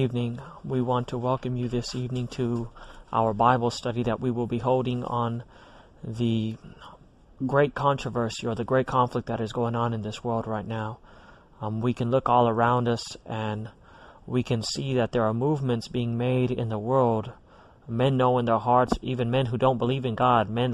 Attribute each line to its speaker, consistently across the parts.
Speaker 1: evening. We want to welcome you this evening to our Bible study that we will be holding on the great controversy or the great conflict that is going on in this world right now. We can look all around us and we can see that there are movements being made in the world. Men know in their hearts, even men who don't believe in God, men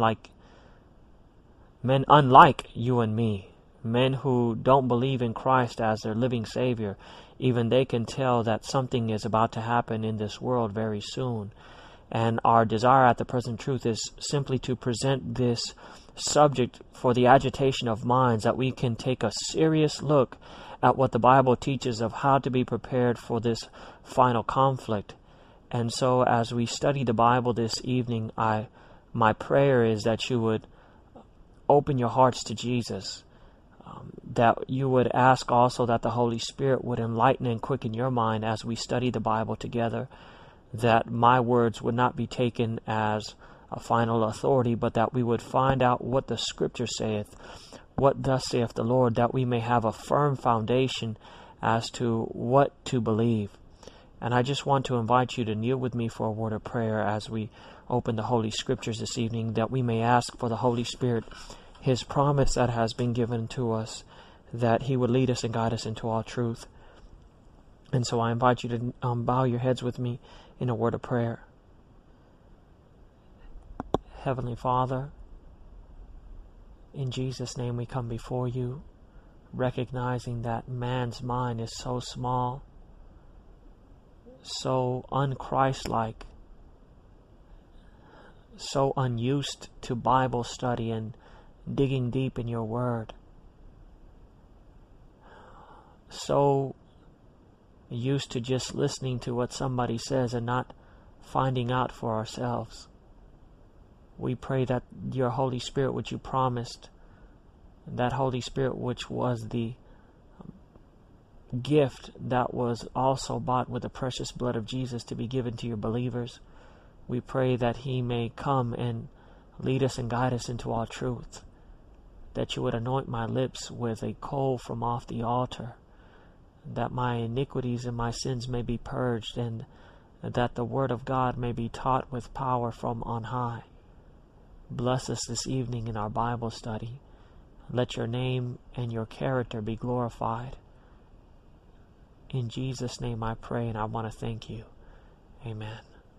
Speaker 1: unlike you and me, men who don't believe in Christ as their living Savior, even they can tell that something is about to happen in this world very soon. And our desire at the present truth is simply to present this subject for the agitation of minds, that we can take a serious look at what the Bible teaches of how to be prepared for this final conflict. And so as we study the Bible this evening, my prayer is that you would open your hearts to Jesus, that you would ask also that the Holy Spirit would enlighten and quicken your mind as we study the Bible together, that my words would not be taken as a final authority, but that we would find out what the Scripture saith, what thus saith the Lord, that we may have a firm foundation as to what to believe. And I just want to invite you to kneel with me for a word of prayer as we open the Holy Scriptures this evening, that we may ask for the Holy Spirit His promise that has been given to us, that He would lead us and guide us into all truth. And so I invite you to bow your heads with me in a word of prayer. Heavenly Father, in Jesus' name we come before you, recognizing that man's mind is so small, so un-Christ-like, so unused to Bible study and digging deep in your word, so used to just listening to what somebody says and not finding out for ourselves. We pray that your Holy Spirit, which you promised, that Holy Spirit which was the gift that was also bought with the precious blood of Jesus to be given to your believers, we pray that He may come and lead us and guide us into all truth, that you would anoint my lips with a coal from off the altar, that my iniquities and my sins may be purged, and that the Word of God may be taught with power from on high. Bless us this evening in our Bible study. Let your name and your character be glorified. In Jesus' name I pray, and I want to thank you. Amen.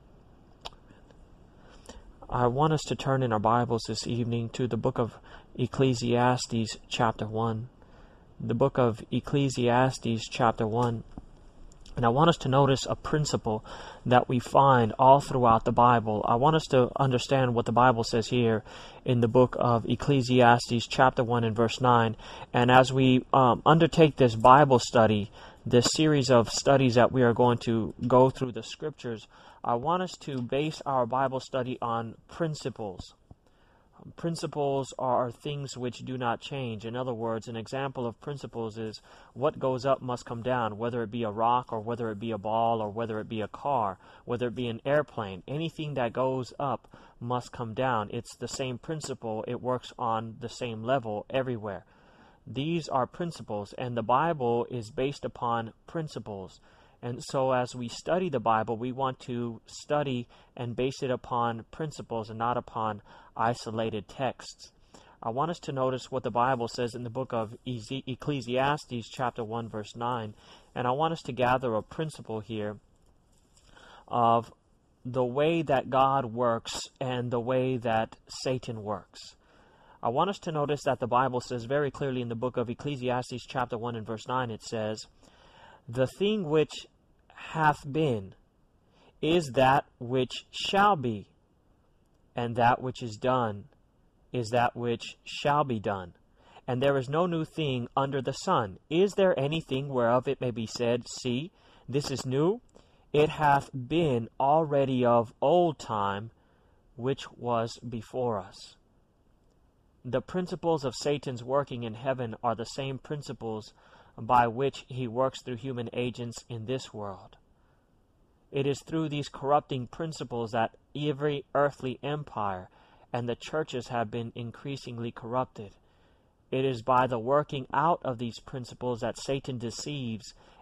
Speaker 1: I want us to turn in our Bibles this evening to the book of Ecclesiastes chapter 1. The book of Ecclesiastes chapter 1. And I want us to notice a principle that we find all throughout the Bible. I want us to understand what the Bible says here in the book of Ecclesiastes chapter 1 and verse 9. And as we undertake this Bible study, this series of studies that we are going to go through the Scriptures, I want us to base our Bible study on principles. Principles are things which do not change. In other words, an example of principles is what goes up must come down, whether it be a rock or whether it be a ball or whether it be a car, whether it be an airplane. Anything that goes up must come down. It's the same principle. It works on the same level everywhere. These are principles, and the Bible is based upon principles. And so as we study the Bible, we want to study and base it upon principles and not upon isolated texts. I want us to notice what the Bible says in the book of Ecclesiastes chapter 1 verse 9. And I want us to gather a principle here of the way that God works and the way that Satan works. I want us to notice that the Bible says very clearly in the book of Ecclesiastes chapter 1 and verse 9, it says, "The thing which hath been is that which shall be, and that which is done is that which shall be done. And there is no new thing under the sun. Is there anything whereof it may be said, See, this is new? It hath been already of old time, which was before us." The principles of Satan's working in heaven are the same principles by which he works through human agents in this world. It is through these corrupting principles that every earthly empire and the churches have been increasingly corrupted. It is by the working out of these principles that Satan deceives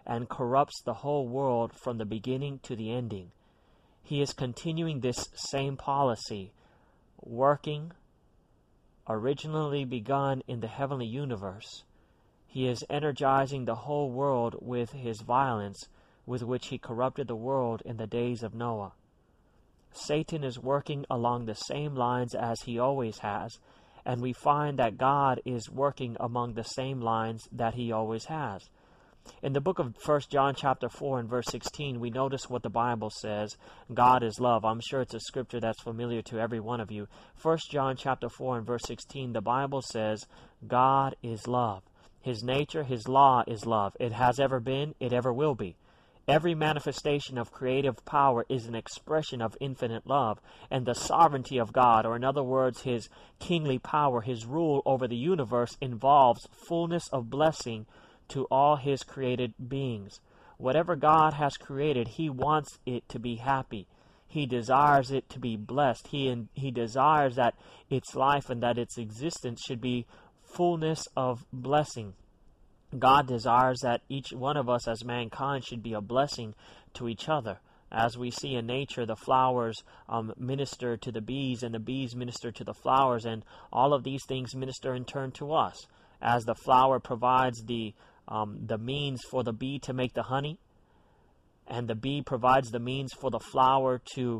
Speaker 1: and corrupts the whole world from the beginning to the ending. He is continuing this same policy, working originally begun in the heavenly universe. He is energizing the whole world with his violence, with which he corrupted the world in the days of Noah. Satan is working along the same lines as he always has, and we find that God is working among the same lines that he always has. In the book of 1 John chapter 4 and verse 16, we notice what the Bible says. God is love. I'm sure it's a scripture that's familiar to every one of you. 1 John chapter 4 and verse 16, the Bible says, God is love. His nature, his law is love. It has ever been, it ever will be. Every manifestation of creative power is an expression of infinite love, and the sovereignty of God, or in other words, his kingly power, his rule over the universe, involves fullness of blessing to all his created beings. Whatever God has created, he wants it to be happy. He desires it to be blessed. He desires that its life and that its existence should be fullness of blessing. God desires that each one of us as mankind should be a blessing to each other. As we see in nature, the flowers minister to the bees, and the bees minister to the flowers, and all of these things minister in turn to us. As the flower provides the means for the bee to make the honey, and the bee provides the means for the flower to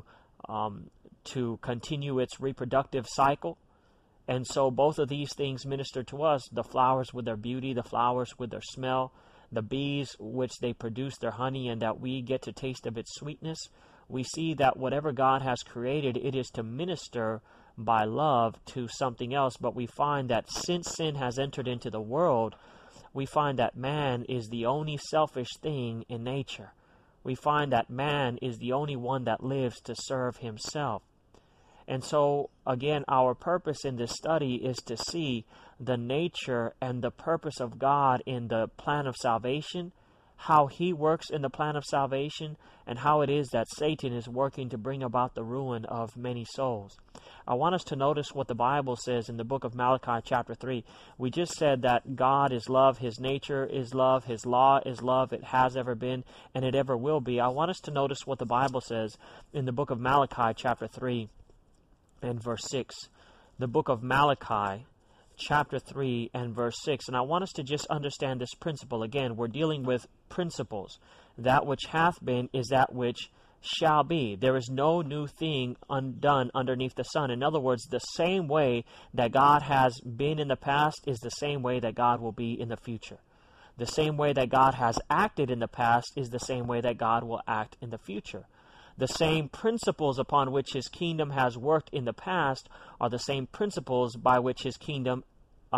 Speaker 1: continue its reproductive cycle. And so both of these things minister to us, the flowers with their beauty, the flowers with their smell, the bees which they produce their honey and that we get to taste of its sweetness. We see that whatever God has created, it is to minister by love to something else. But we find that since sin has entered into the world, we find that man is the only selfish thing in nature. We find that man is the only one that lives to serve himself. And so, again, our purpose in this study is to see the nature and the purpose of God in the plan of salvation, how he works in the plan of salvation, and how it is that Satan is working to bring about the ruin of many souls. I want us to notice what the Bible says in the book of Malachi chapter 3. We just said that God is love, his nature is love, his law is love, it has ever been, and it ever will be. I want us to notice what the Bible says in the book of Malachi chapter 3. And verse 6, the book of Malachi, chapter 3 and verse 6. And I want us to just understand this principle. Again, we're dealing with principles. That which hath been is that which shall be. There is no new thing undone underneath the sun. In other words, the same way that God has been in the past is the same way that God will be in the future. The same way that God has acted in the past is the same way that God will act in the future. The same principles upon which his kingdom has worked in the past are the same principles by which his kingdom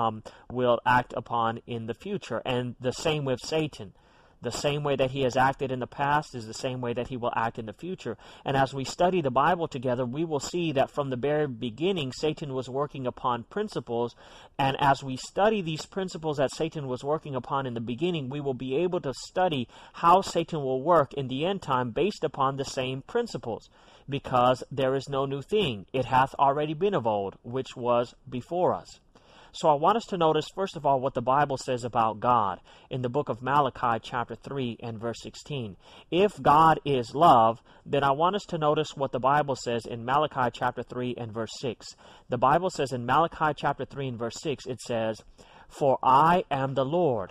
Speaker 1: will act upon in the future. And the same with Satan. The same way that he has acted in the past is the same way that he will act in the future. And as we study the Bible together, we will see that from the very beginning, Satan was working upon principles. And as we study these principles that Satan was working upon in the beginning, we will be able to study how Satan will work in the end time based upon the same principles. Because there is no new thing. It hath already been of old, which was before us. So I want us to notice, first of all, what the Bible says about God in the book of Malachi chapter 3 and verse 16. If God is love, then I want us to notice what the Bible says in Malachi chapter 3 and verse 6. The Bible says in Malachi chapter 3 and verse 6, it says, "For I am the Lord,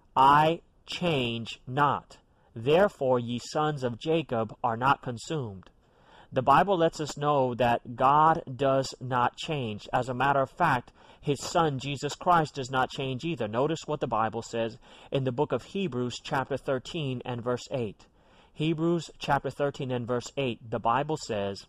Speaker 1: I change not. Therefore ye sons of Jacob are not consumed." The Bible lets us know that God does not change. As a matter of fact, his Son, Jesus Christ, does not change either. Notice what the Bible says in the book of Hebrews chapter 13 and verse 8. Hebrews chapter 13 and verse 8, the Bible says,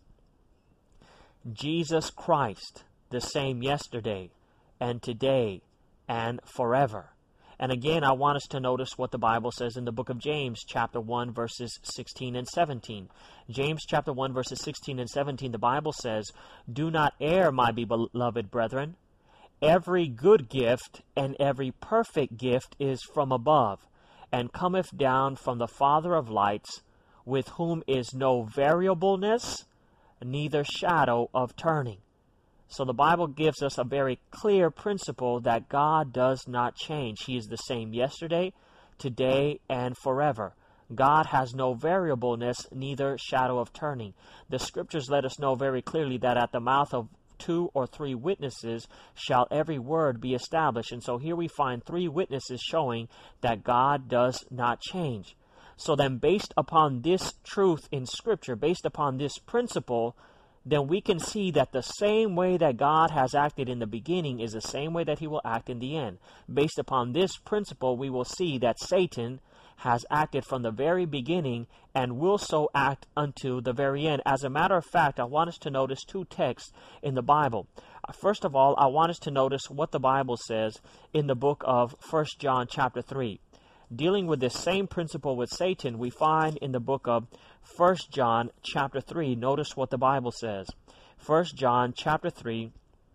Speaker 1: "Jesus Christ, the same yesterday and today and forever." And again, I want us to notice what the Bible says in the book of James, chapter 1, verses 16 and 17. James, chapter 1, verses 16 and 17, the Bible says, "Do not err, my beloved brethren. Every good gift and every perfect gift is from above, and cometh down from the Father of lights, with whom is no variableness, neither shadow of turning." So the Bible gives us a very clear principle that God does not change. He is the same yesterday, today and forever. God has no variableness, neither shadow of turning. The Scriptures let us know very clearly that at the mouth of 2 or 3 witnesses shall every word be established. And so here we find 3 witnesses showing that God does not change. So then, based upon this truth in Scripture, based upon this principle, then we can see that the same way that God has acted in the beginning is the same way that he will act in the end. Based upon this principle, we will see that Satan has acted from the very beginning and will so act unto the very end. As a matter of fact, I want us to notice 2 texts in the Bible. First of all, I want us to notice what the Bible says in the book of 1 John chapter 3. Dealing with this same principle with Satan, we find in the book of 1 John chapter 3, notice what the Bible says. 1 John chapter 3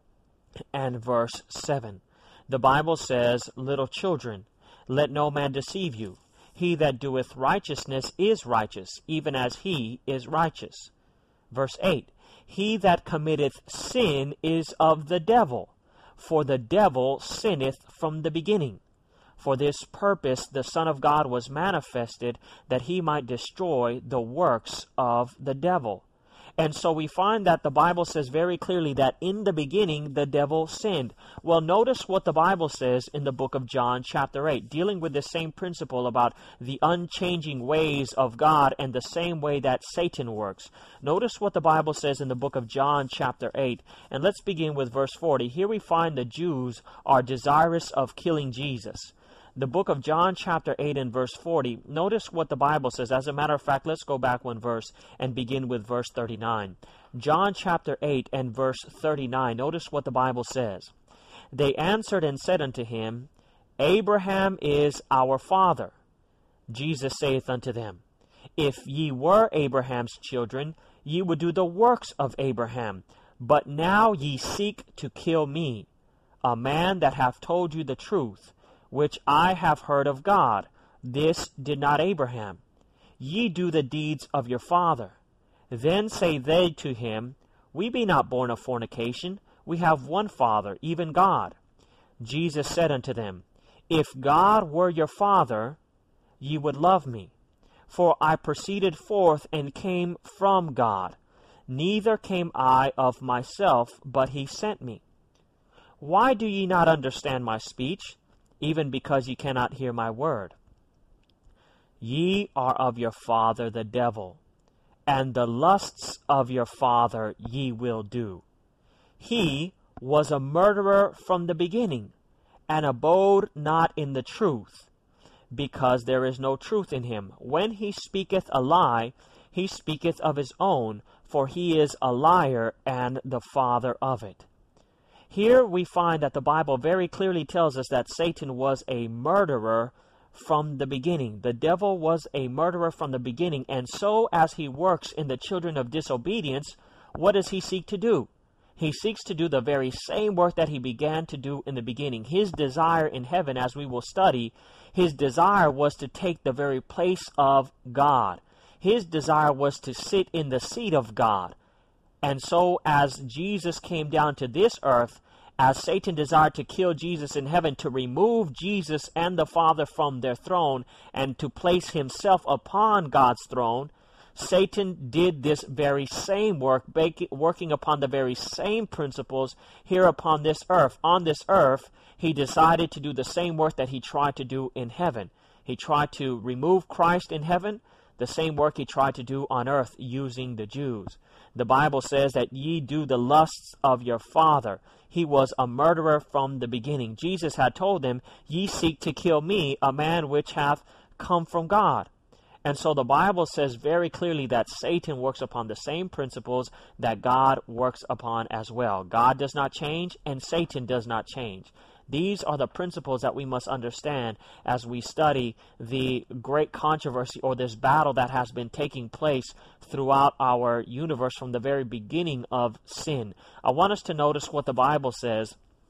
Speaker 1: and verse 7. The Bible says, "Little children, let no man deceive you. He that doeth righteousness is righteous, even as he is righteous." Verse 8. "He that committeth sin is of the devil, for the devil sinneth from the beginning. For this purpose the Son of God was manifested, that he might destroy the works of the devil." And so we find that the Bible says very clearly that in the beginning the devil sinned. Well, notice what the Bible says in the book of John chapter 8, dealing with the same principle about the unchanging ways of God and the same way that Satan works. Notice what the Bible says in the book of John chapter 8. And let's begin with verse 40. Here we find the Jews are desirous of killing Jesus. The book of John chapter 8 and verse 40, notice what the Bible says. As a matter of fact, let's go back one verse and begin with verse 39. John chapter 8 and verse 39, notice what the Bible says. "They answered and said unto him, Abraham is our father. Jesus saith unto them, If ye were Abraham's children, ye would do the works of Abraham. But now ye seek to kill me, a man that hath told you the truth, which I have heard of God. This did not Abraham. Ye do the deeds of your father. Then say they to him, We be not born of fornication. We have one Father, even God. Jesus said unto them, If God were your Father, ye would love me. For I proceeded forth and came from God. Neither came I of myself, but he sent me. Why do ye not understand my speech? Even because ye cannot hear my word. Ye are of your father the devil, and the lusts of your father ye will do. He was a murderer from the beginning, and abode not in the truth, because there is no truth in him. When he speaketh a lie, he speaketh of his own, for he is a liar and the father of it. Here we find that the Bible very clearly tells us that Satan was a murderer from the beginning. The devil was a murderer from the beginning, and so as he works in the children of disobedience, what does he seek to do? He seeks to do the very same work that he began to do in the beginning. His desire in heaven, as we will study, his desire was to take the very place of God. His desire was to sit in the seat of God. And so as Jesus came down to this earth, as Satan desired to kill Jesus in heaven, to remove Jesus and the Father from their throne and to place himself upon God's throne, Satan did this very same work, working upon the very same principles here upon this earth. On this earth, he decided to do the same work that he tried to do in heaven. He tried to remove Christ in heaven, the same work he tried to do on earth using the Jews. The Bible says that ye do the lusts of your father. He was a murderer from the beginning. Jesus had told them, Ye seek to kill me, a man which hath come from God. And so the Bible says very clearly that Satan works upon the same principles that God works upon as well. God does not change, and Satan does not change. These are the principles that we must understand as we study the great controversy or this battle that has been taking place throughout our universe from the very beginning of sin. I want us to notice what the Bible says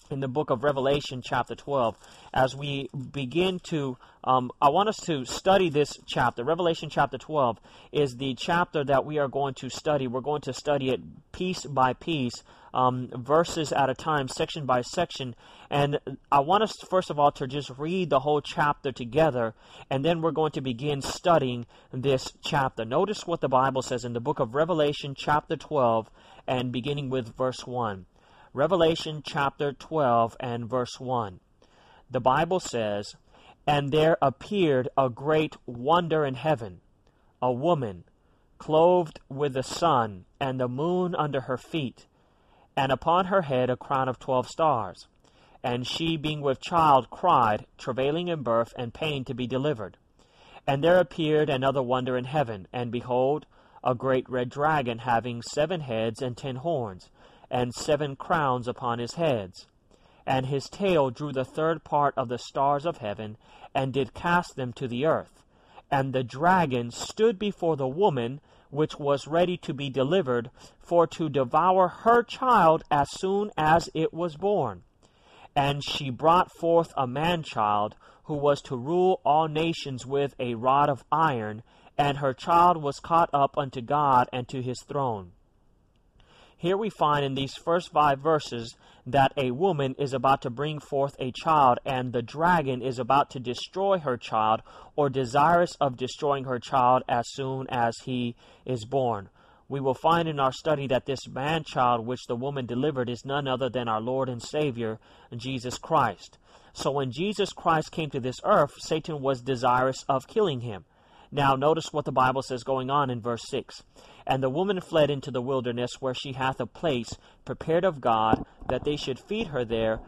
Speaker 1: in the book of Revelation chapter 12. As we begin to, I want us to study this chapter. Revelation chapter 12 is the chapter that we are going to study. We're going to study it piece by piece, verses at a time, section by section. And I want us, first of all, to just read the whole chapter together, and then we're going to begin studying this chapter. Notice what the Bible says in the book of Revelation chapter 12, and beginning with verse 1. Revelation chapter 12 and verse 1. The Bible says, "And there appeared a great wonder in heaven, a woman clothed with the sun and the moon under her feet, and upon her head a crown of 12 stars. And she, being with child, cried, travailing in birth and pain to be delivered. And there appeared another wonder in heaven, and behold, a great red dragon, having 7 heads and 10 horns, and 7 crowns upon his heads. And his tail drew the 3rd part of the stars of heaven, and did cast them to the earth. And the dragon stood before the woman, which was ready to be delivered, for to devour her child as soon as it was born. And she brought forth a man-child, who was to rule all nations with a rod of iron, and her child was caught up unto God and to his throne." Here we find in these first 5 verses that a woman is about to bring forth a child, and the dragon is about to destroy her child, or desirous of destroying her child as soon as he is born. We will find in our study that this man-child which the woman delivered is none other than our Lord and Savior, Jesus Christ. So when Jesus Christ came to this earth, Satan was desirous of killing him. Now notice what the Bible says going on in verse 6. "And the woman fled into the wilderness, where she hath a place prepared of God, that they should feed her there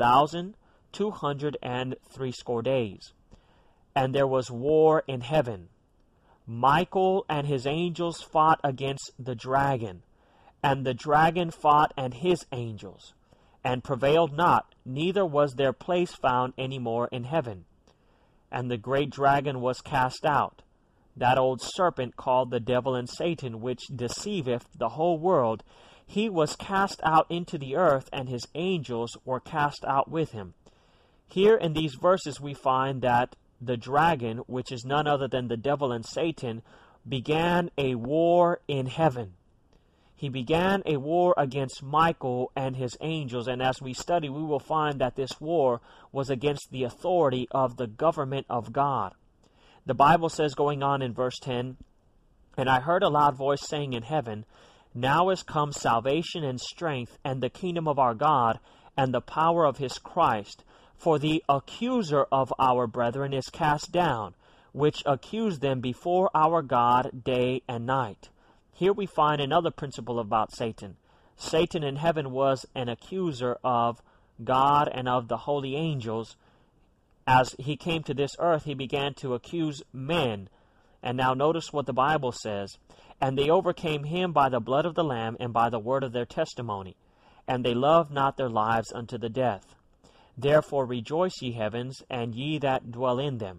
Speaker 1: 1,260 days. And there was war in heaven. Michael and his angels fought against the dragon, and the dragon fought and his angels, and prevailed not, neither was their place found any more in heaven. And the great dragon was cast out, that old serpent called the devil and Satan, which deceiveth the whole world. He was cast out into the earth, and his angels were cast out with him." Here in these verses we find that the dragon, which is none other than the devil and Satan, began a war in heaven. He began a war against Michael and his angels, and as we study, we will find that this war was against the authority of the government of God. The Bible says, going on in verse 10, "And I heard a loud voice saying in heaven, Now is come salvation and strength, and the kingdom of our God, and the power of his Christ. For the accuser of our brethren is cast down, which accused them before our God day and night." Here we find another principle about Satan. Satan in heaven was an accuser of God and of the holy angels. As he came to this earth, he began to accuse men. And now notice what the Bible says. "And they overcame him by the blood of the Lamb and by the word of their testimony. And they loved not their lives unto the death. Therefore rejoice, ye heavens, and ye that dwell in them.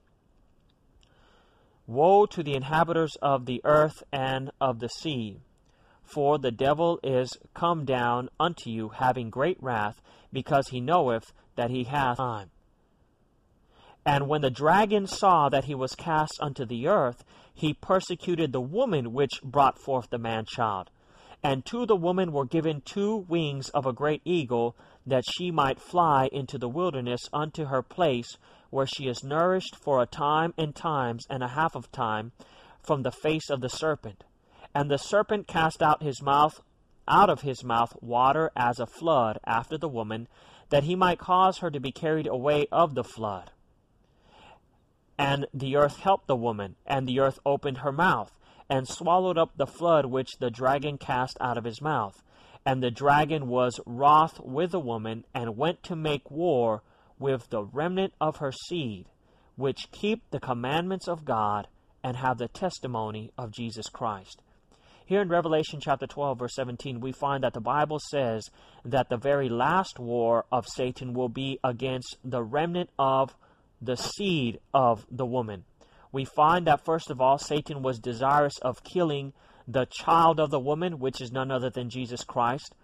Speaker 1: Woe to the inhabitants of the earth and of the sea, for the devil is come down unto you, having great wrath, because he knoweth that he hath time. And when the dragon saw that he was cast unto the earth, he persecuted the woman which brought forth the man-child. And to the woman were given 2 wings of a great eagle, that she might fly into the wilderness unto her place, where she is nourished for a time and times and a half of time from the face of the serpent. And the serpent cast out of his mouth water as a flood after the woman, that he might cause her to be carried away of the flood. And the earth helped the woman, and the earth opened her mouth, and swallowed up the flood which the dragon cast out of his mouth. And the dragon was wroth with the woman, and went to make war with the remnant of her seed, which keep the commandments of God, and have the testimony of Jesus Christ." Here in Revelation chapter 12, verse 17, we find that the Bible says that the very last war of Satan will be against the remnant of the seed of the woman. We find that, first of all, Satan was desirous of killing the child of the woman, which is none other than Jesus Christ.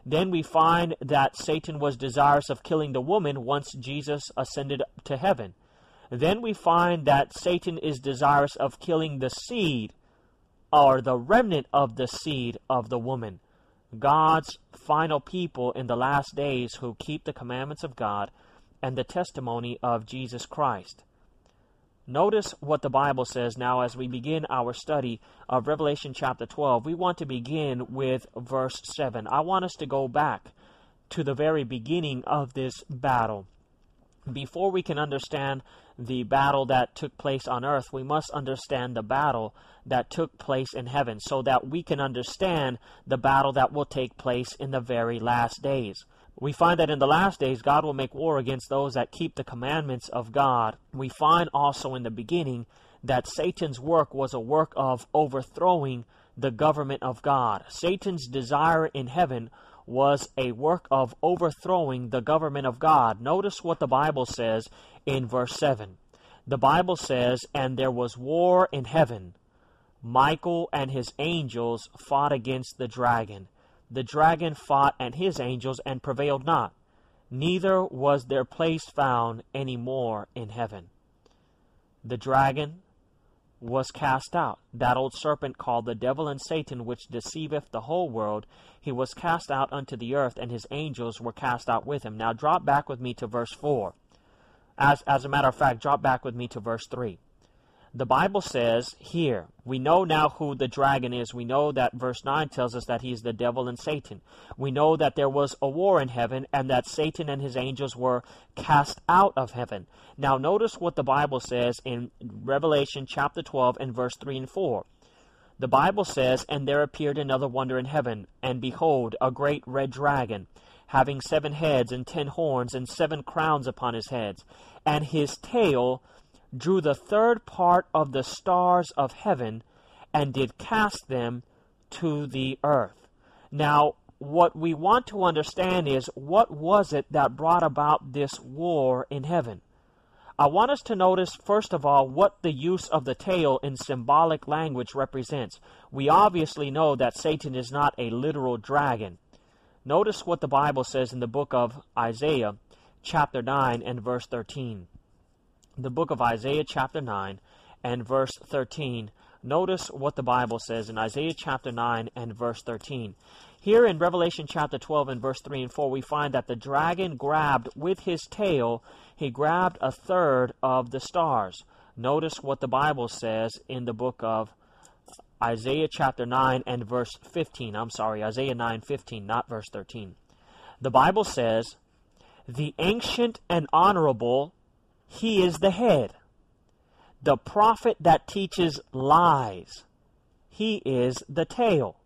Speaker 1: Then we find that Satan was desirous of killing the woman once Jesus ascended to heaven. Then we find that Satan is desirous of killing the seed, or the remnant of the seed of the woman, God's final people in the last days who keep the commandments of God and the testimony of Jesus Christ. Notice what the Bible says now as we begin our study of Revelation chapter 12. We want to begin with verse 7. I want us to go back to the very beginning of this battle. Before we can understand the battle that took place on earth, we must understand the battle that took place in heaven, so that we can understand the battle that will take place in the very last days. We find that in the last days, God will make war against those that keep the commandments of God. We find also in the beginning that Satan's work was a work of overthrowing the government of God. Satan's desire in heaven was a work of overthrowing the government of God. Notice what the Bible says in verse 7. The Bible says, "And there was war in heaven. Michael and his angels fought against the dragon. The dragon fought and his angels and prevailed not. Neither was their place found any more in heaven." The dragon was cast out. That old serpent called the devil and Satan, which deceiveth the whole world, he was cast out unto the earth, and his angels were cast out with him. Now drop back with me to verse 4. As a matter of fact, drop back with me to verse 3. The Bible says here, we know now who the dragon is. We know that verse 9 tells us that he is the devil and Satan. We know that there was a war in heaven and that Satan and his angels were cast out of heaven. Now notice what the Bible says in Revelation chapter 12 and verse 3 and 4. The Bible says, "And there appeared another wonder in heaven, and behold, a great red dragon, having 7 heads and 10 horns and 7 crowns upon his heads. And his tail drew the 3rd part of the stars of heaven, and did cast them to the earth." Now, what we want to understand is, what was it that brought about this war in heaven? I want us to notice, first of all, what the use of the tail in symbolic language represents. We obviously know that Satan is not a literal dragon. Notice what the Bible says in the book of Isaiah, chapter 9 and verse 13. The book of Isaiah chapter 9 and verse 13. Notice what the Bible says in Isaiah chapter 9 and verse 13. Here in Revelation chapter 12 and verse 3 and 4, we find that the dragon grabbed with his tail, he grabbed a 1/3 of the stars. Notice what the Bible says in the book of Isaiah chapter 9 and verse 15. I'm sorry, Isaiah 9:15, not verse 13. The Bible says, "The ancient and honorable, he is the head. The prophet that teaches lies, he is the tail.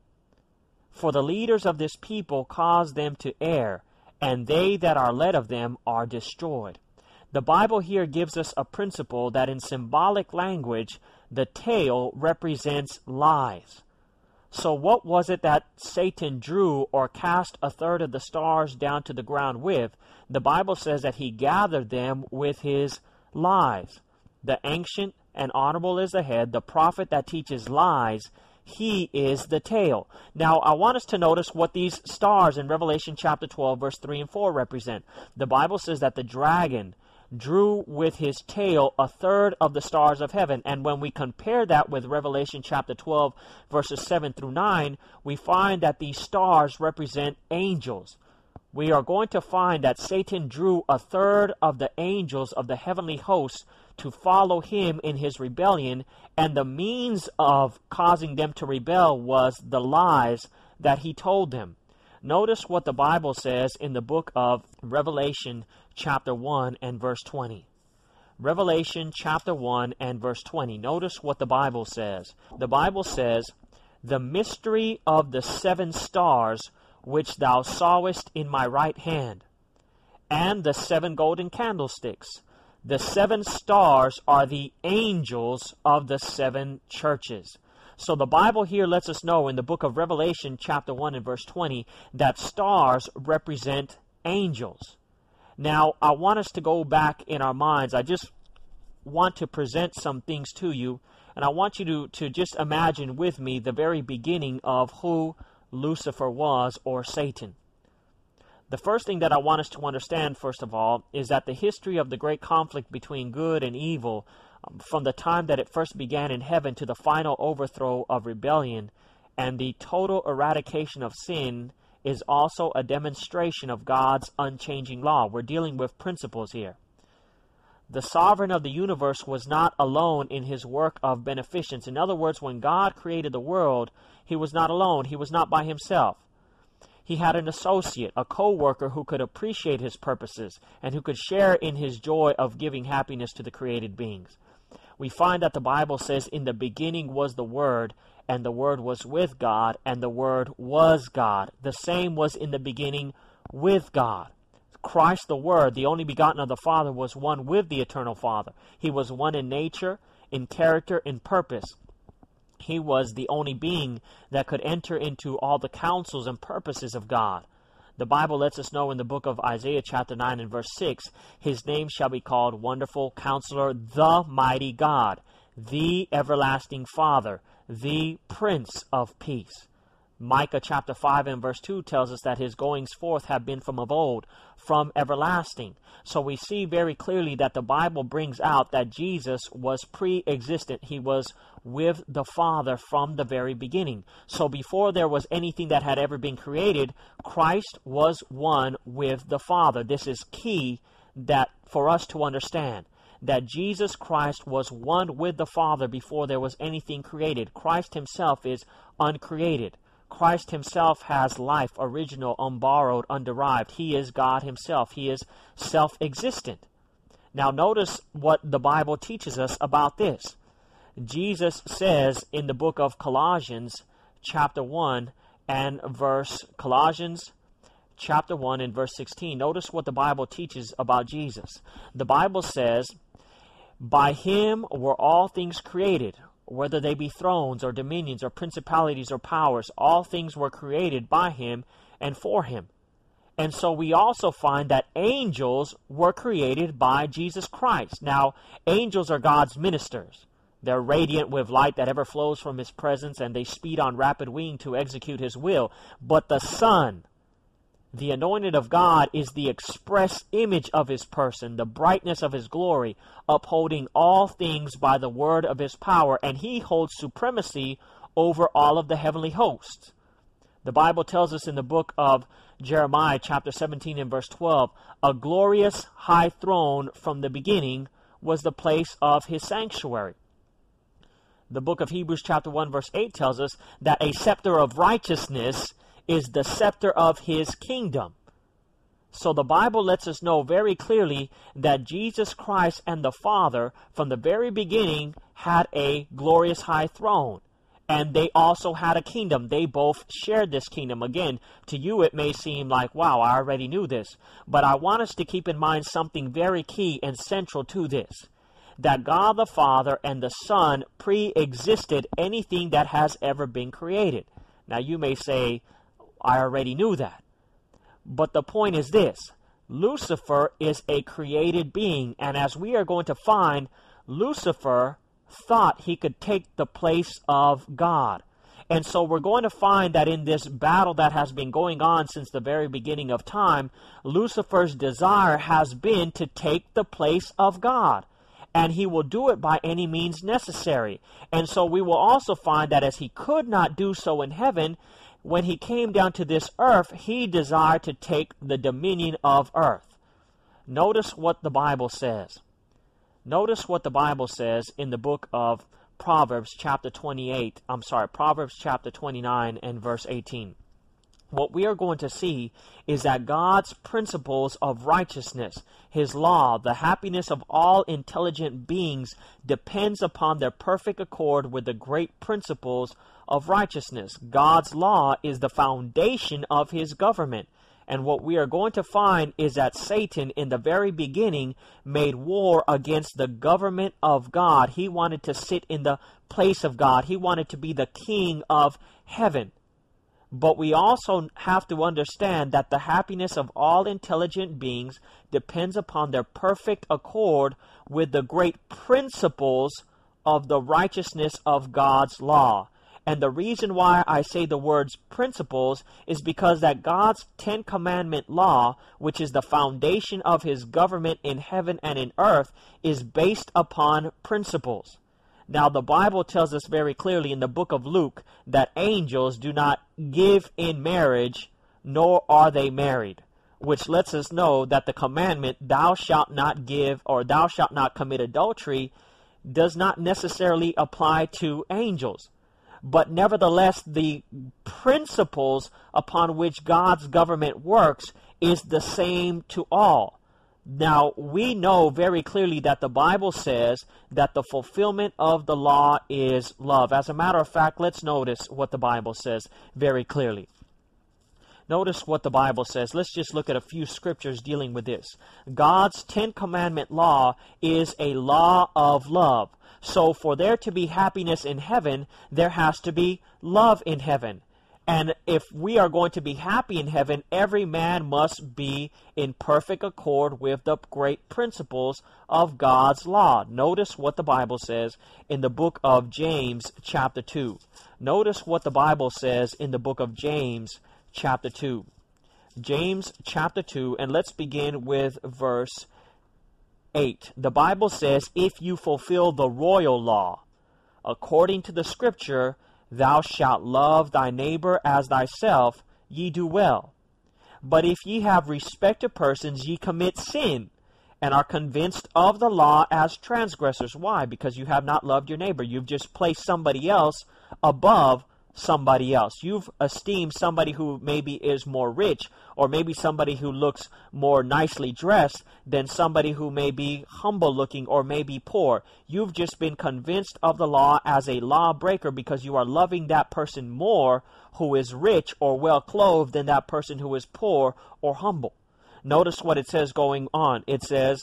Speaker 1: For the leaders of this people cause them to err, and they that are led of them are destroyed." The Bible here gives us a principle that in symbolic language, the tail represents lies. So what was it that Satan drew or cast a 1/3 of the stars down to the ground with? The Bible says that he gathered them with his lies. The ancient and honorable is the head. The prophet that teaches lies, he is the tail. Now, I want us to notice what these stars in Revelation chapter 12, verse 3 and 4 represent. The Bible says that the dragon drew with his tail a 1/3 of the stars of heaven. And when we compare that with Revelation chapter 12, verses 7 through 9, we find that these stars represent angels. We are going to find that Satan drew a 1/3 of the angels of the heavenly hosts to follow him in his rebellion, and the means of causing them to rebel was the lies that he told them. Notice what the Bible says in the book of Revelation chapter 1 and verse 20. Revelation chapter 1 and verse 20. Notice what the Bible says. The Bible says, "The mystery of the 7 stars which thou sawest in my right hand, and the 7 golden candlesticks. The 7 stars are the angels of the 7 churches." So the Bible here lets us know in the book of Revelation chapter 1 and verse 20 that stars represent angels. Now, I want us to go back in our minds. I just want to present some things to you, and I want you to just imagine with me the very beginning of who Lucifer was, or Satan. The first thing that I want us to understand, first of all, is that the history of the great conflict between good and evil, from the time that it first began in heaven to the final overthrow of rebellion and the total eradication of sin, is also a demonstration of God's unchanging law. We're dealing with principles here. The sovereign of the universe was not alone in his work of beneficence. In other words, when God created the world, he was not alone. He was not by himself. He had an associate, a co-worker who could appreciate his purposes and who could share in his joy of giving happiness to the created beings. We find that the Bible says, "In the beginning was the Word, and the Word was with God, and the Word was God. The same was in the beginning with God." Christ the Word, the only begotten of the Father, was one with the eternal Father. He was one in nature, in character, in purpose. He was the only being that could enter into all the counsels and purposes of God. The Bible lets us know in the book of Isaiah chapter 9 and verse 6, "His name shall be called Wonderful Counselor, the Mighty God, the Everlasting Father, the Prince of Peace." Micah chapter 5 and verse 2 tells us that his goings forth have been from of old, from everlasting. So we see very clearly that the Bible brings out that Jesus was pre-existent. He was with the Father from the very beginning. So before there was anything that had ever been created, Christ was one with the Father. This is key that for us to understand, that Jesus Christ was one with the Father before there was anything created. Christ himself is uncreated. Christ himself has life, original, unborrowed, underived. He is God himself. He is self-existent. Now notice what the Bible teaches us about this. Jesus says in the book of Colossians chapter 1 and Colossians chapter 1 and verse 16. Notice what the Bible teaches about Jesus. The Bible says, "By him were all things created, whether they be thrones or dominions or principalities or powers, all things were created by him and for him." And so we also find that angels were created by Jesus Christ. Now, angels are God's ministers. They're radiant with light that ever flows from his presence, and they speed on rapid wing to execute his will. But the Son, the anointed of God, is the express image of his person, the brightness of his glory, upholding all things by the word of his power, and he holds supremacy over all of the heavenly hosts. The Bible tells us in the book of Jeremiah chapter 17 and verse 12, "A glorious high throne from the beginning was the place of his sanctuary." The book of Hebrews chapter 1 verse 8 tells us that a scepter of righteousness is the scepter of his kingdom. So the Bible lets us know very clearly that Jesus Christ and the Father from the very beginning had a glorious high throne. And they also had a kingdom. They both shared this kingdom. Again, to you it may seem like, wow, I already knew this. But I want us to keep in mind something very key and central to this. That God the Father and the Son pre-existed anything that has ever been created. Now you may say, I already knew that. But the point is this. Lucifer is a created being. And as we are going to find, Lucifer thought he could take the place of God. And so we're going to find that in this battle that has been going on since the very beginning of time, Lucifer's desire has been to take the place of God. And he will do it by any means necessary. And so we will also find that as he could not do so in heaven, when he came down to this earth, he desired to take the dominion of earth. Notice what the Bible says. Notice what the Bible says in the book of Proverbs chapter 29 and verse 18. What we are going to see is that God's principles of righteousness, his law, the happiness of all intelligent beings depends upon their perfect accord with the great principles of righteousness. God's law is the foundation of his government. And what we are going to find is that Satan, in the very beginning, made war against the government of God. He wanted to sit in the place of God. He wanted to be the king of heaven. But we also have to understand that the happiness of all intelligent beings depends upon their perfect accord with the great principles of the righteousness of God's law. And the reason why I say the words principles is because that God's 10 Commandment law, which is the foundation of his government in heaven and in earth, is based upon principles. Now, the Bible tells us very clearly in the book of Luke that angels do not give in marriage, nor are they married, which lets us know that the commandment, thou shalt not give, or thou shalt not commit adultery, does not necessarily apply to angels. But nevertheless, the principles upon which God's government works is the same to all. Now, we know very clearly that the Bible says that the fulfillment of the law is love. As a matter of fact, let's notice what the Bible says very clearly. Notice what the Bible says. Let's just look at a few scriptures dealing with this. God's 10 Commandment law is a law of love. So for there to be happiness in heaven, there has to be love in heaven. And if we are going to be happy in heaven, every man must be in perfect accord with the great principles of God's law. Notice what the Bible says in the book of James, chapter 2. Notice what the Bible says in the book of James, chapter 2. James, chapter 2, and let's begin with verse 8. The Bible says, if you fulfill the royal law, according to the scripture, thou shalt love thy neighbor as thyself, ye do well. But if ye have respect to persons, ye commit sin, and are convinced of the law as transgressors. Why? Because you have not loved your neighbor. You've just placed somebody else above somebody else. You've esteemed somebody who maybe is more rich, or maybe somebody who looks more nicely dressed than somebody who may be humble looking or may be poor. You've just been convinced of the law as a lawbreaker because you are loving that person more who is rich or well clothed than that person who is poor or humble. Notice what it says going on. It says,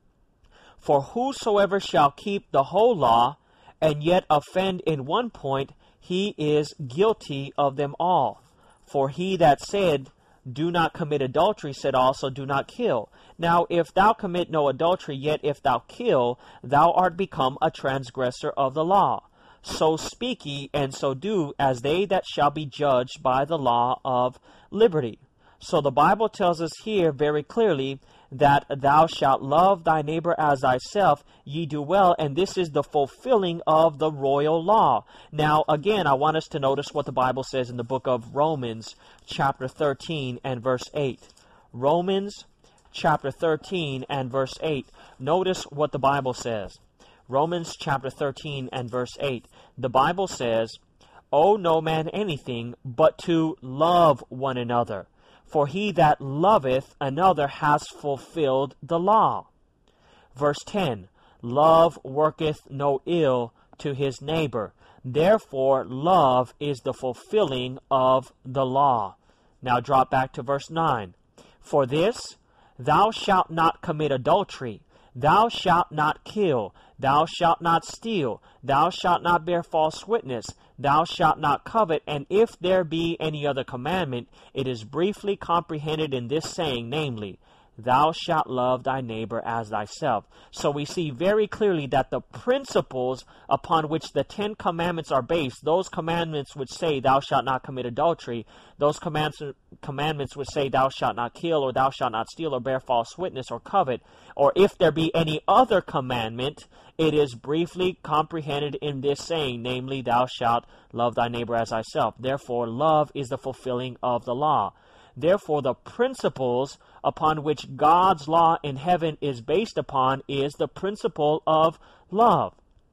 Speaker 1: for whosoever shall keep the whole law and yet offend in one point, he is guilty of them all. For he that said, do not commit adultery, said also, do not kill. Now, if thou commit no adultery, yet if thou kill, thou art become a transgressor of the law. So speak ye, and so do, as they that shall be judged by the law of liberty. So the Bible tells us here very clearly that thou shalt love thy neighbor as thyself, ye do well, and this is the fulfilling of the royal law. Now, again, I want us to notice what the Bible says in the book of Romans, chapter 13 and verse 8. Romans, chapter 13 and verse 8. Notice what the Bible says. Romans, chapter 13 and verse 8. The Bible says, owe no man anything but to love one another. For he that loveth another has fulfilled the law. Verse 10, love worketh no ill to his neighbor. Therefore, love is the fulfilling of the law. Now drop back to verse 9. For this, thou shalt not commit adultery. Thou shalt not kill. Thou shalt not steal. Thou shalt not bear false witness. Thou shalt not covet. And if there be any other commandment, it is briefly comprehended in this saying, namely, thou shalt love thy neighbor as thyself. So we see very clearly that the principles upon which the 10 commandments are based, those commandments which say thou shalt not commit adultery, those commandments which say thou shalt not kill, or thou shalt not steal, or bear false witness, or covet, or if there be any other commandment, it is briefly comprehended in this saying, namely, thou shalt love thy neighbor as thyself. Therefore, love is the fulfilling of the law. Therefore, the principles upon which God's law in heaven is based upon is the principle of love.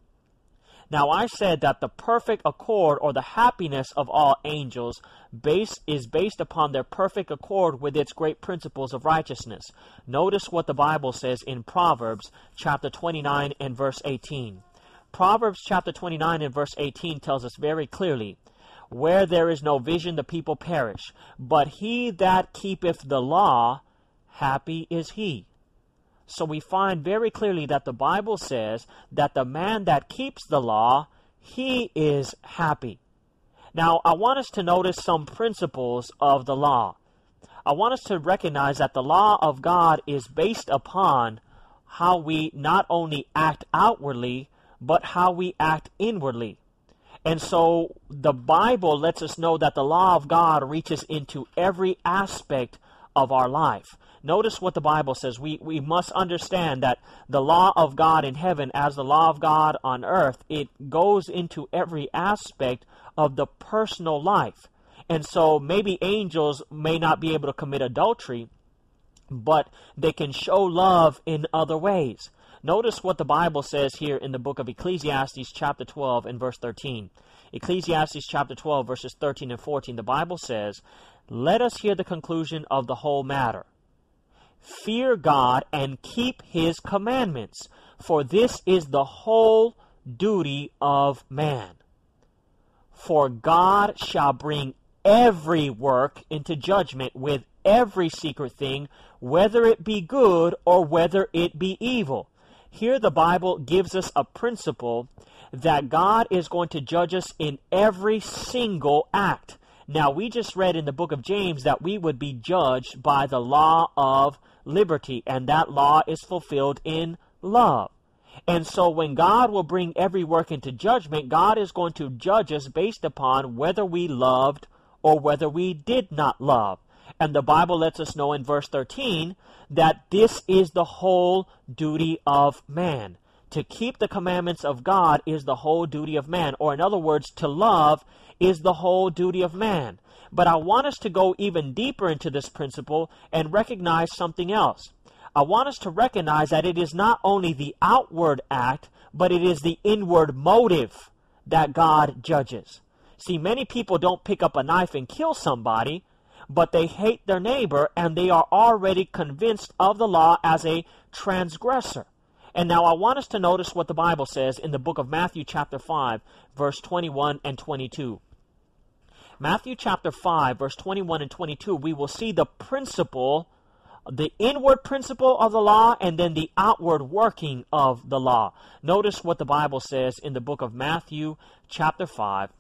Speaker 1: Now, I said that the perfect accord, or the happiness of all angels, is based upon their perfect accord with its great principles of righteousness. Notice what the Bible says in Proverbs chapter 29 and verse 18. Proverbs chapter 29 and verse 18 tells us very clearly, where there is no vision, the people perish. But he that keepeth the law, happy is he. So we find very clearly that the Bible says that the man that keeps the law, he is happy. Now, I want us to notice some principles of the law. I want us to recognize that the law of God is based upon how we not only act outwardly, but how we act inwardly. And so the Bible lets us know that the law of God reaches into every aspect of our life. Notice what the Bible says. We must understand that the law of God in heaven, as the law of God on earth, it goes into every aspect of the personal life. And so maybe angels may not be able to commit adultery, but they can show love in other ways. Notice what the Bible says here in the book of Ecclesiastes chapter 12 and verse 13. Ecclesiastes chapter 12 verses 13 and 14. The Bible says, "Let us hear the conclusion of the whole matter. Fear God and keep his commandments, for this is the whole duty of man. For God shall bring every work into judgment with every secret thing, whether it be good or whether it be evil." Here the Bible gives us a principle that God is going to judge us in every single act. Now, we just read in the book of James that we would be judged by the law of liberty, and that law is fulfilled in love. And so when God will bring every work into judgment, God is going to judge us based upon whether we loved or whether we did not love. And the Bible lets us know in verse 13 that this is the whole duty of man. To keep the commandments of God is the whole duty of man. Or in other words, to love is the whole duty of man. But I want us to go even deeper into this principle and recognize something else. I want us to recognize that it is not only the outward act, but it is the inward motive that God judges. See, many people don't pick up a knife and kill somebody, but they hate their neighbor and they are already convinced of the law as a transgressor. And now I want us to notice what the Bible says in the book of Matthew chapter 5, verse 21 and 22. Matthew chapter 5, verse 21 and 22, we will see the principle, the inward principle of the law, and then the outward working of the law. Notice what the Bible says in the book of Matthew chapter 5,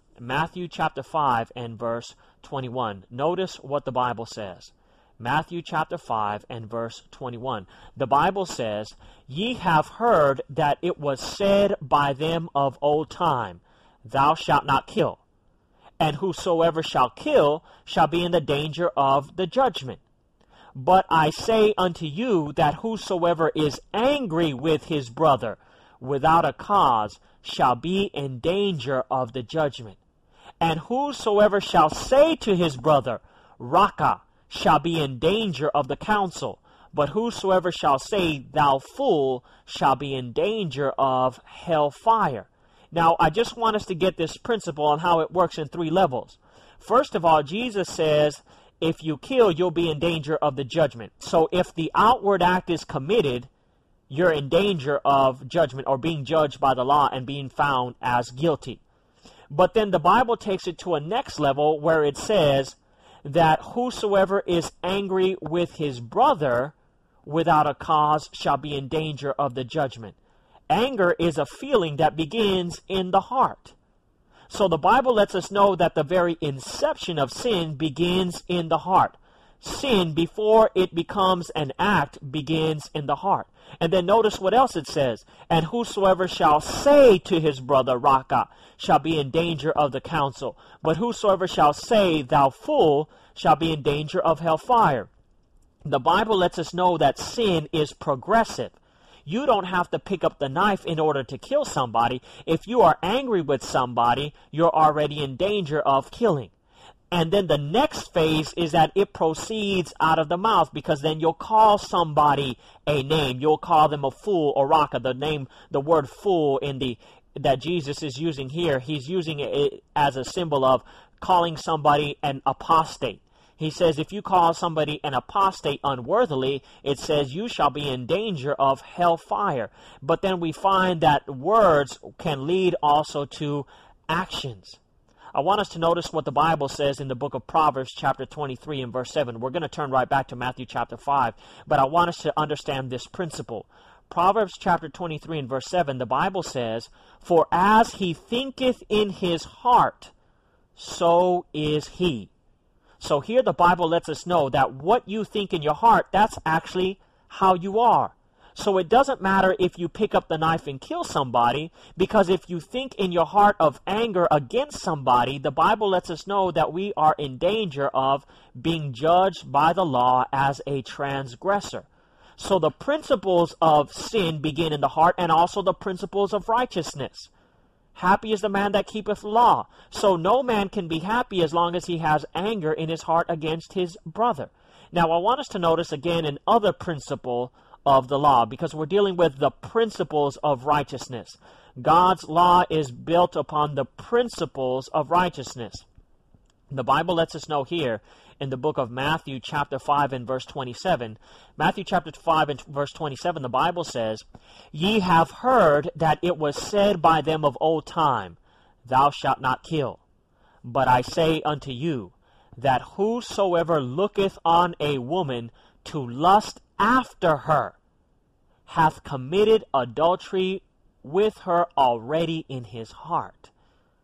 Speaker 1: and verse 21. Notice what the Bible says. Matthew chapter 5 and verse 21. The Bible says, "Ye have heard that it was said by them of old time, Thou shalt not kill. And whosoever shall kill shall be in the danger of the judgment. But I say unto you that whosoever is angry with his brother without a cause shall be in danger of the judgment. And whosoever shall say to his brother, Raca, shall be in danger of the council. But whosoever shall say, Thou fool, shall be in danger of hell fire." Now, I just want us to get this principle on how it works in three levels. First of all, Jesus says, if you kill, you'll be in danger of the judgment. So if the outward act is committed, you're in danger of judgment or being judged by the law and being found as guilty. But then the Bible takes it to a next level where it says that whosoever is angry with his brother without a cause shall be in danger of the judgment. Anger is a feeling that begins in the heart. So the Bible lets us know that the very inception of sin begins in the heart. Sin, before it becomes an act, begins in the heart. And then notice what else it says. And whosoever shall say to his brother, Raca, shall be in danger of the council. But whosoever shall say, Thou fool, shall be in danger of hellfire. The Bible lets us know that sin is progressive. You don't have to pick up the knife in order to kill somebody. If you are angry with somebody, you're already in danger of killing. And then the next phase is that it proceeds out of the mouth, because then you'll call somebody a name. You'll call them a fool or Raca. The word fool that Jesus is using here, he's using it as a symbol of calling somebody an apostate. He says if you call somebody an apostate unworthily, it says you shall be in danger of hellfire. But then we find that words can lead also to actions. I want us to notice what the Bible says in the book of Proverbs chapter 23 and verse 7. We're going to turn right back to Matthew chapter 5, but I want us to understand this principle. Proverbs chapter 23 and verse 7, the Bible says, For as he thinketh in his heart, so is he. So here the Bible lets us know that what you think in your heart, that's actually how you are. So it doesn't matter if you pick up the knife and kill somebody, because if you think in your heart of anger against somebody, the Bible lets us know that we are in danger of being judged by the law as a transgressor. So the principles of sin begin in the heart, and also the principles of righteousness. Happy is the man that keepeth law. So no man can be happy as long as he has anger in his heart against his brother. Now I want us to notice again another principle of the law, because we're dealing with the principles of righteousness. God's law is built upon the principles of righteousness. The Bible lets us know here in the book of Matthew chapter 5 and verse 27. Matthew chapter 5 and verse 27, the Bible says, "Ye have heard that it was said by them of old time, Thou shalt not kill. But I say unto you, that whosoever looketh on a woman to lust after her hath committed adultery with her already in his heart."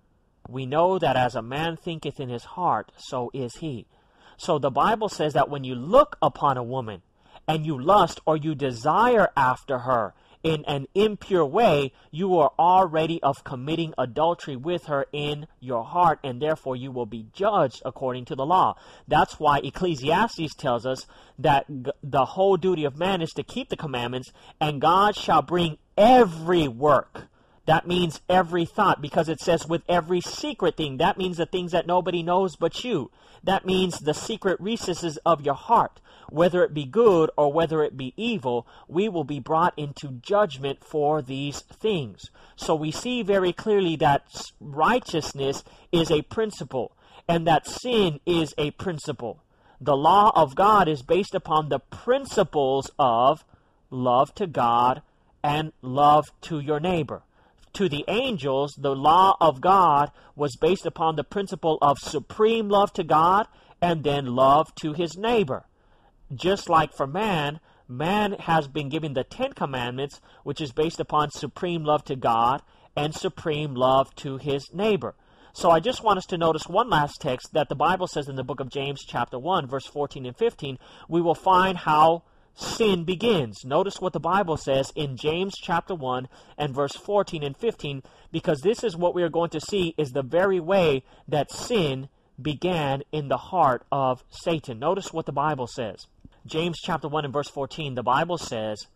Speaker 1: We know that as a man thinketh in his heart, so is he. So the Bible says that when you look upon a woman and you lust or you desire after her in an impure way, you are already of committing adultery with her in your heart, and therefore you will be judged according to the law. That's why Ecclesiastes tells us that the whole duty of man is to keep the commandments, and God shall bring every work. That means every thought, because it says with every secret thing. That means the things that nobody knows but you. That means the secret recesses of your heart. Whether it be good or whether it be evil, we will be brought into judgment for these things. So we see very clearly that righteousness is a principle, and that sin is a principle. The law of God is based upon the principles of love to God and love to your neighbor. To the angels, the law of God was based upon the principle of supreme love to God and then love to his neighbor. Just like for man, man has been given the 10 Commandments, which is based upon supreme love to God and supreme love to his neighbor. So I just want us to notice one last text that the Bible says in the book of James chapter 1, verse 14 and 15, we will find how sin begins. Notice what the Bible says in James chapter 1 and verse 14 and 15, because this is what we are going to see is the very way that sin began in the heart of Satan. Notice what the Bible says. James chapter 1 and verse 14, the Bible says,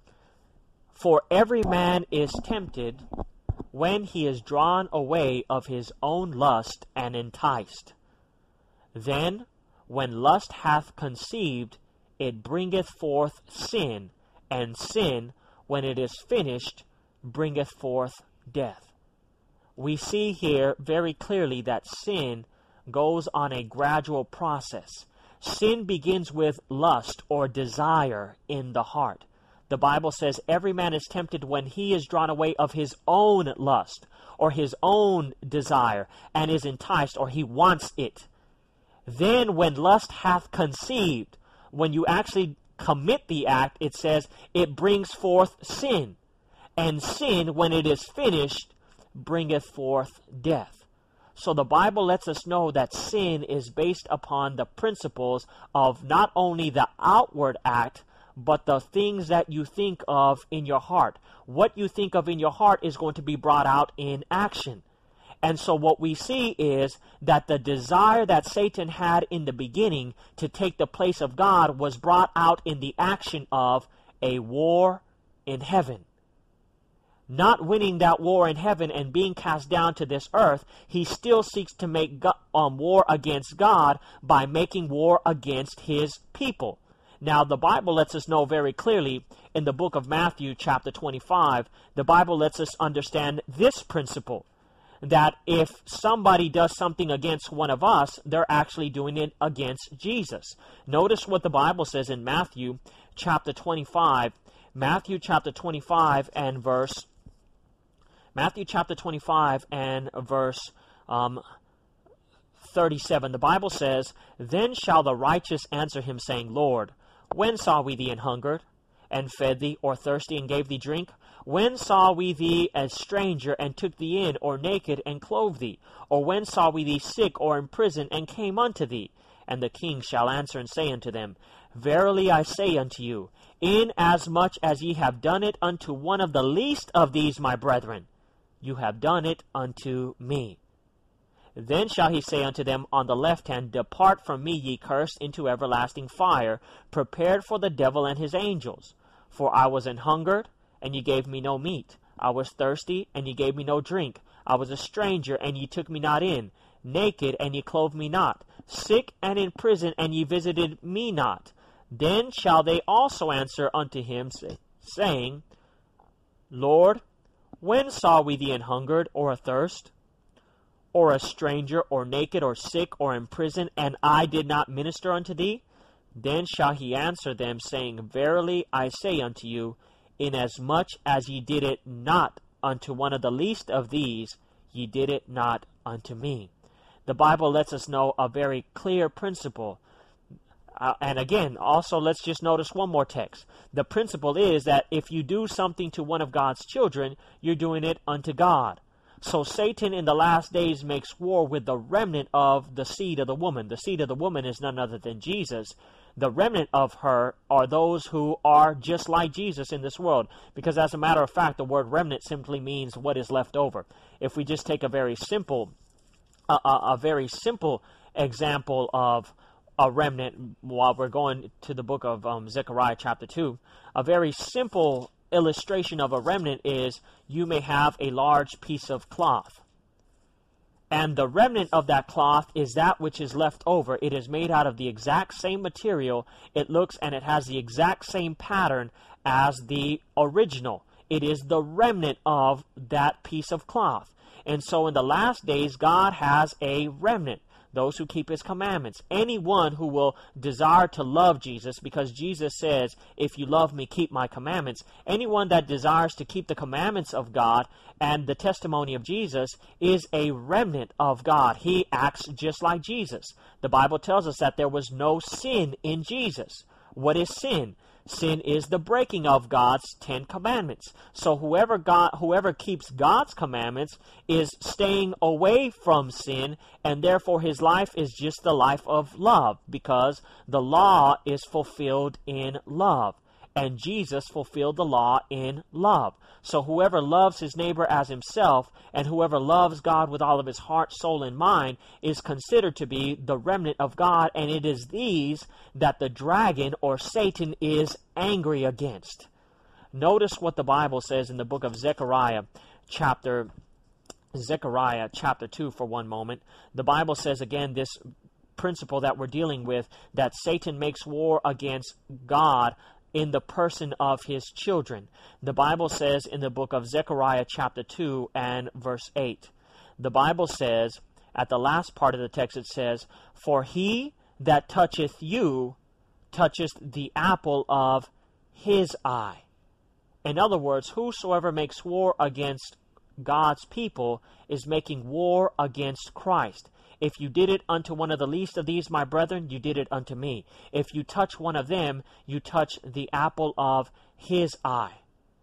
Speaker 1: "For every man is tempted when he is drawn away of his own lust and enticed. Then, when lust hath conceived, it bringeth forth sin, and sin, when it is finished, bringeth forth death." We see here very clearly that sin goes on a gradual process. Sin begins with lust or desire in the heart. The Bible says every man is tempted when he is drawn away of his own lust or his own desire and is enticed, or he wants it. Then when lust hath conceived, when you actually commit the act, it says it brings forth sin. And sin, when it is finished, bringeth forth death. So the Bible lets us know that sin is based upon the principles of not only the outward act, but the things that you think of in your heart. What you think of in your heart is going to be brought out in action. And so what we see is that the desire that Satan had in the beginning to take the place of God was brought out in the action of a war in heaven. Not winning that war in heaven and being cast down to this earth, he still seeks to make war against God by making war against his people. Now, the Bible lets us know very clearly in the book of Matthew chapter 25, the Bible lets us understand this principle, that if somebody does something against one of us, they're actually doing it against Jesus. Notice what the Bible says in Matthew chapter 25. Matthew chapter 25 and verse 37. The Bible says, "Then shall the righteous answer him, saying, Lord, when saw we thee an hungered, and fed thee, or thirsty, and gave thee drink? When saw we thee a stranger, and took thee in, or naked, and clothed thee? Or when saw we thee sick, or in prison, and came unto thee? And the king shall answer and say unto them, Verily I say unto you, inasmuch as ye have done it unto one of the least of these my brethren, you have done it unto me. Then shall he say unto them on the left hand, Depart from me, ye cursed, into everlasting fire, prepared for the devil and his angels. For I was an hungered, and ye gave me no meat. I was thirsty, and ye gave me no drink. I was a stranger, and ye took me not in. Naked, and ye clothed me not. Sick and in prison, and ye visited me not. Then shall they also answer unto him, saying, Lord, when saw we thee an hungered, or athirst, or a stranger, or naked, or sick, or in prison, and I did not minister unto thee? Then shall he answer them, saying, Verily I say unto you, inasmuch as ye did it not unto one of the least of these, ye did it not unto me. The Bible lets us know a very clear principle. And again, also let's just notice one more text. The principle is that if you do something to one of God's children, you're doing it unto God. So Satan in the last days makes war with the remnant of the seed of the woman. The seed of the woman is none other than Jesus. The remnant of her are those who are just like Jesus in this world. Because as a matter of fact, the word remnant simply means what is left over. If we just take a very simple example of a remnant, while we're going to the book of Zechariah chapter 2, a very simple illustration of a remnant is you may have a large piece of cloth. And the remnant of that cloth is that which is left over. It is made out of the exact same material. It looks and it has the exact same pattern as the original. It is the remnant of that piece of cloth. And so in the last days, God has a remnant. Those who keep his commandments. Anyone who will desire to love Jesus, because Jesus says, if you love me, keep my commandments. Anyone that desires to keep the commandments of God and the testimony of Jesus is a remnant of God. He acts just like Jesus. The Bible tells us that there was no sin in Jesus. What is sin? Sin is the breaking of God's 10 commandments. So whoever keeps God's commandments is staying away from sin, and therefore his life is just the life of love, because the law is fulfilled in love. And Jesus fulfilled the law in love. So whoever loves his neighbor as himself, and whoever loves God with all of his heart, soul, and mind, is considered to be the remnant of God, and it is these that the dragon, or Satan, is angry against. Notice what the Bible says in the book of Zechariah chapter 2 for one moment. The Bible says again this principle that we're dealing with, that Satan makes war against God in the person of his children. The Bible says in the book of Zechariah chapter 2 and verse 8, the Bible says, at the last part of the text it says, For he that toucheth you toucheth the apple of his eye. In other words, whosoever makes war against God's people is making war against Christ. If you did it unto one of the least of these, my brethren, you did it unto me. If you touch one of them, you touch the apple of his eye.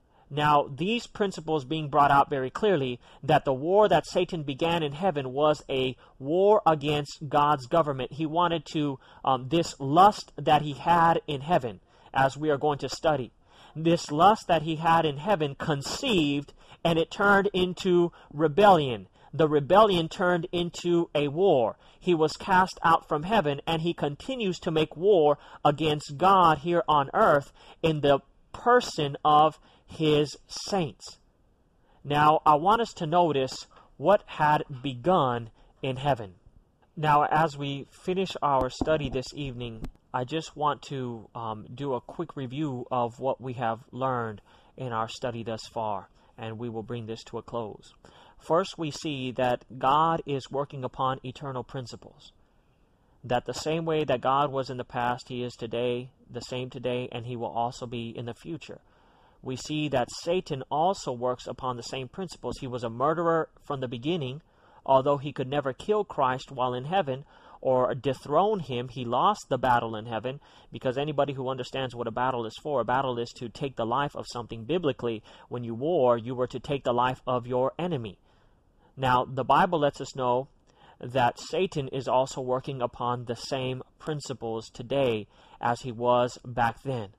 Speaker 1: Now, these principles being brought out very clearly, that the war that Satan began in heaven was a war against God's government. He wanted to, this lust that he had in heaven, as we are going to study, this lust that he had in heaven conceived, and it turned into rebellion. The rebellion turned into a war. He was cast out from heaven, and he continues to make war against God here on earth in the person of his saints. Now, I want us to notice what had begun in heaven. Now, as we finish our study this evening, I just want to do a quick review of what we have learned in our study thus far, and we will bring this to a close. First, we see that God is working upon eternal principles. That the same way that God was in the past, he is today, the same today, and he will also be in the future. We see that Satan also works upon the same principles. He was a murderer from the beginning. Although he could never kill Christ while in heaven or dethrone him, he lost the battle in heaven, because anybody who understands what a battle is for, a battle is to take the life of something. Biblically, when you war, you were to take the life of your enemy. Now, the Bible lets us know that Satan is also working upon the same principles today as he was back then.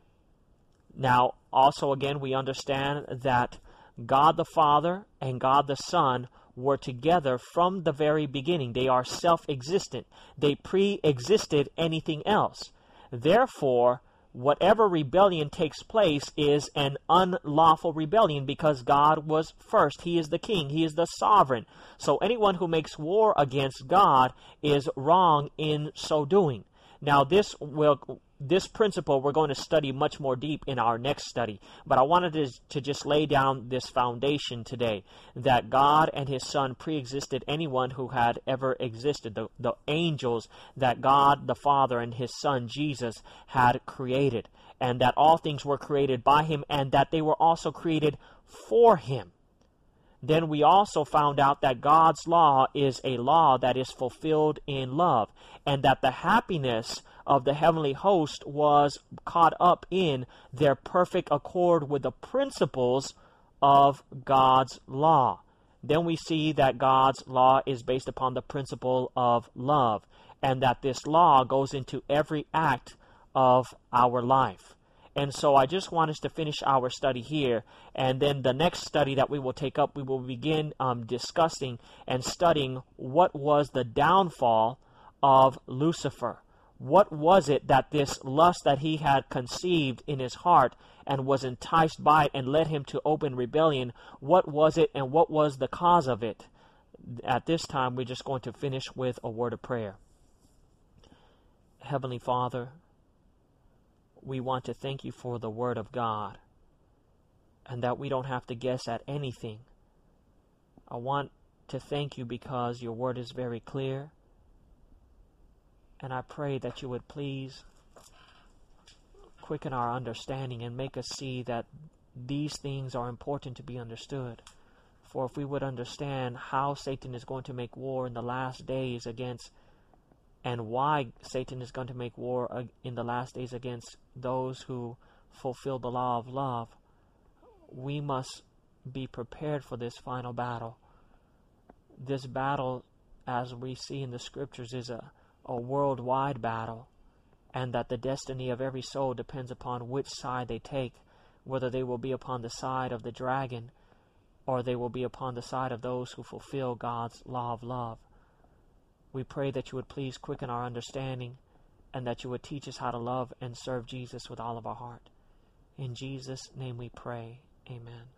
Speaker 1: Now, also again, we understand that God the Father and God the Son were together from the very beginning. They are self-existent. They pre-existed anything else. Therefore, whatever rebellion takes place is an unlawful rebellion because God was first. He is the king. He is the sovereign. So anyone who makes war against God is wrong in so doing. Now, this principle we're going to study much more deep in our next study, but I wanted to just lay down this foundation today, that God and His Son pre-existed anyone who had ever existed, the angels that God the Father and His Son Jesus had created, and that all things were created by Him, and that they were also created for Him. Then we also found out that God's law is a law that is fulfilled in love, and that the happiness of the heavenly host was caught up in their perfect accord with the principles of God's law. Then we see that God's law is based upon the principle of love, and that this law goes into every act of our life. And so I just want us to finish our study here, and then the next study that we will take up, we will begin discussing and studying what was the downfall of Lucifer. What was it that this lust that he had conceived in his heart and was enticed by it and led him to open rebellion? What was it, and what was the cause of it? At this time, we're just going to finish with a word of prayer. Heavenly Father, we want to thank you for the Word of God, and that we don't have to guess at anything. I want to thank you because your Word is very clear, and I pray that you would please quicken our understanding and make us see that these things are important to be understood. For if we would understand how Satan is going to make war in the last days against, and why Satan is going to make war in the last days against those who fulfill the law of love, we must be prepared for this final battle. This battle, as we see in the Scriptures, is a worldwide battle, and that the destiny of every soul depends upon which side they take, whether they will be upon the side of the dragon or they will be upon the side of those who fulfill God's law of love. We pray that you would please quicken our understanding, and that you would teach us how to love and serve Jesus with all of our heart. In Jesus' name we pray. Amen.